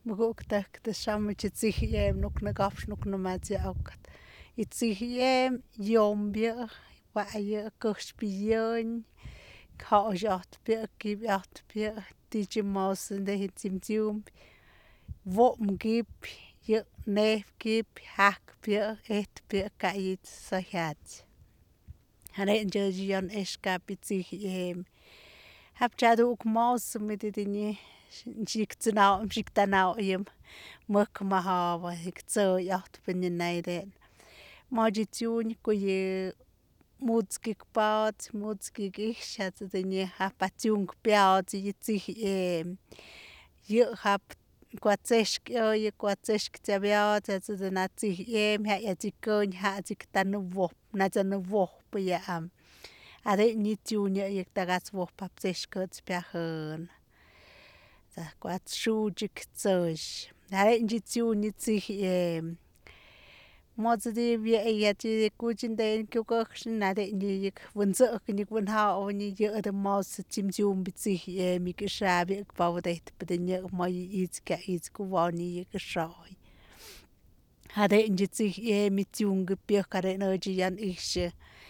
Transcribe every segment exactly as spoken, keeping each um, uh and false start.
Muguktak the Shamichitsihiem nuk nagafs nuk namatziaukat. Itzihiem yombia waya kushpiyon kaojat pia kibiat pia tijimos in de hitsimtium vom gip je nef gip hak pia et pia kait sahat. Hane jajion eskapitsihiem. Hapchaduk mos mididini jiktanao jiktanao yim muk mahava hikzo yacht pininaiden. Majitun kuye mutskik paat mutskik ishat dini hapatjung piat yitzihiem. Yu hap kwatsesk oye kwatsesk tabiat at the natsihiem hayatikoin hatiktanuvo natsanuvo puyam. Ade nitunya yektagas wo papseshkots piahon. The quat shujik tsosh. Ade njitu nitsihiem. Mozdi yati kuchin den kukokshin ade nyik wunzuk nik wunha oni ye the mouse timjum bitsihiem mikishabi pawdet pedinya my itska itskuwani yikashoy. Ade njitsihiem mitung piakare no jian ishe.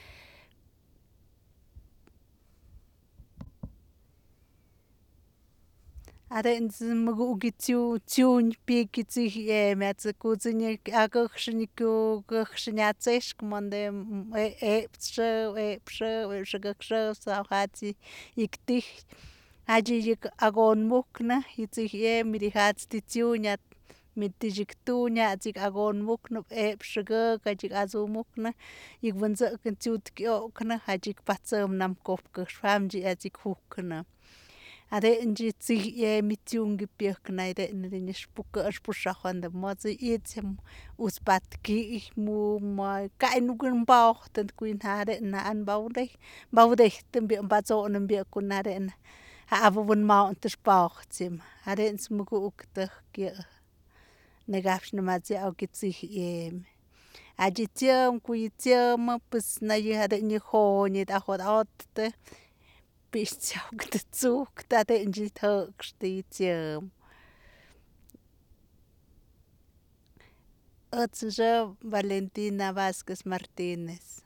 Ade nzmugitu tun pikitsihiem atsikutsinye agokshiniko gokshinyatsesh monde epshe epshe epshe sahati iktih haji yik agon mukna itzihiem mirihats titiunyat mitijiktunya tik agon mukna epshege kajik azumukna yigwunzuk tutiokna hajik patsum nam kopka shwamji atik hukna. Ade njitsihiem mitung piaknaide nishpuka shpushahan the mother eats him uspatki mu my kainukun bao tent queen hade na an baude baude tembi batson and be kunaren have one mount the spachtim hade smuku ukta ki negafshna matzi au kitsihiem. Ajitium kuitium pus na you had in your horn it ahot out Pichok the zuk that engine talks the tium. Otsuja Valentina Vasquez Martinez.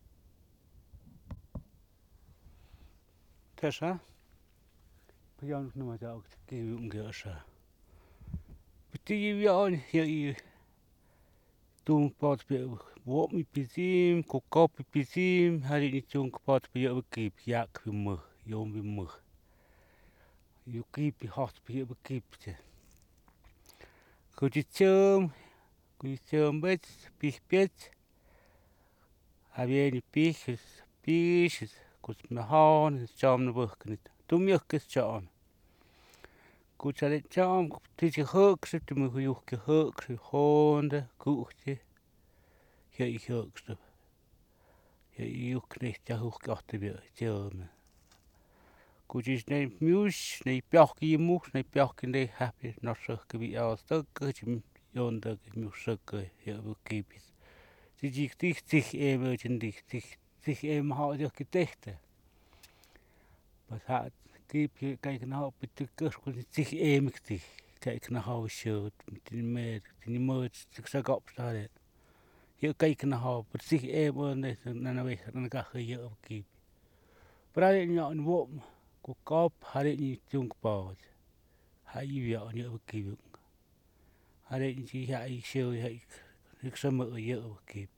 Tesha? Pion no matter out give you girsa. But you on here you don't pot walk me pisim, cook copy pisim, had it junk pot be able keep yak with mug, yon be mug. You keep it hot be able keep it. Could you chum? Could you chum bits, fish bits? Have you any pieces? Pieces? Cause my horn is charm the work in it. Two milk is charm. Could I let charm? Did you hooks it to me who you hooks, horn, cooked? Here you hooks. Here you knecht, ja hook got to be charm. Could you name muse, nay piocky moose, nay piocky nay happy, not so could be our stuck, yonder music here will keep it. Did you think sich emergent dich sich em hard architecte? But had keep you kijken how op de kurs kon zich emigtig. Kijken naar how shirt, met die meid, die moed, zich zag opstaan. Je kijken naar how, but zich em net naar een weg, dan ga je hier op keep. But I didn't know in what, go kop, had it niet jong paard. Hij je weer aan je op keep. Had it niet, ja, ik show je, ik zou maar je op keep.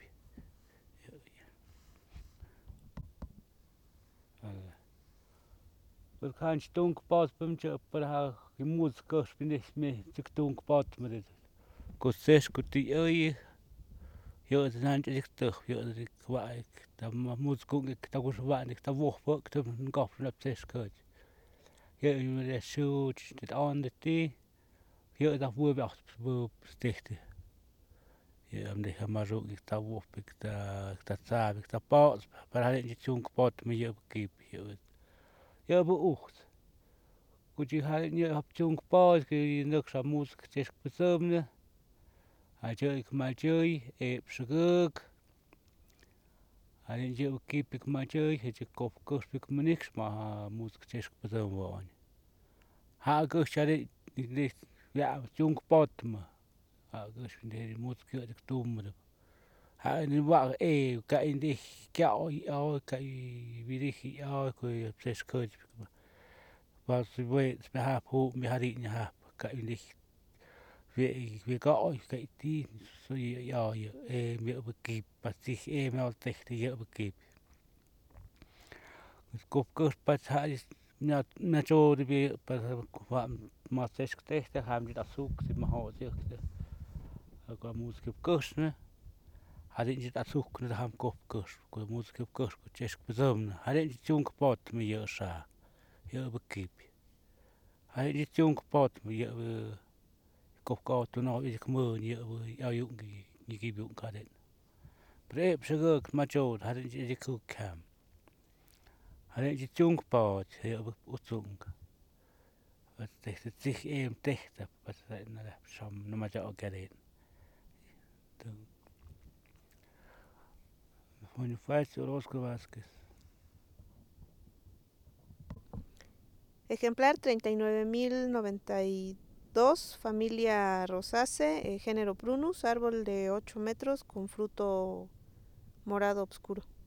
But can't stunk pot pumche per ha gemoed kos bin ich me stunk pot met het. Ko ses ko ti oi. Jo het nan ik toch jo het ik wa ik da moet ko ik da ko wa ik da woch pak te gaf op ses koot. Jo je de shoot dit aan de ti. Jo da wo wacht wo stichte. Je am de maar zo ik da woch ik da ik da sa ik da pot. Per ha niet stunk pot me je keep jo. Ja, beoogd. Goed, je gaat niet op zo'n paard, je niks aan moet, het is bezommen. Hij zei ik maar zei, ik heb gek. Hij zei ik ik maar zei, het is kop kost ik me niks, maar moet het is bezommen worden. Hij kost je niet ya chung potma a gus de mut kyo de tumre ha ni wa e ka indi kya o o ka i vidiji o ko ses ko was we spe ha pu mi hari ni ha ka indi vi vi ka o ka ti so ya ya e mi be ki pa si e mi al te te ye be ki ko ko pa ha na na cho de bi pa wa ma ses te te ha mi da suk si ma ho si ko música cosne hadin jit atsuk ne ham kop kos ko música kos ko chesk bezomne hadin chung pot me yo sha yo be kip hadin chung pot me yo kop ko to no ik mo ni yo yo gi ni gi bu ka den pre psego ma cho hadin ji ku kam hadin ji chung pot yo be utsung wat te sich em techte wat na sham no ma jo gaden Bonifacio Orozco Vázquez. Ejemplar treinta y nueve mil noventa y dos, familia Rosace, eh, género Prunus, árbol de ocho metros con fruto morado oscuro.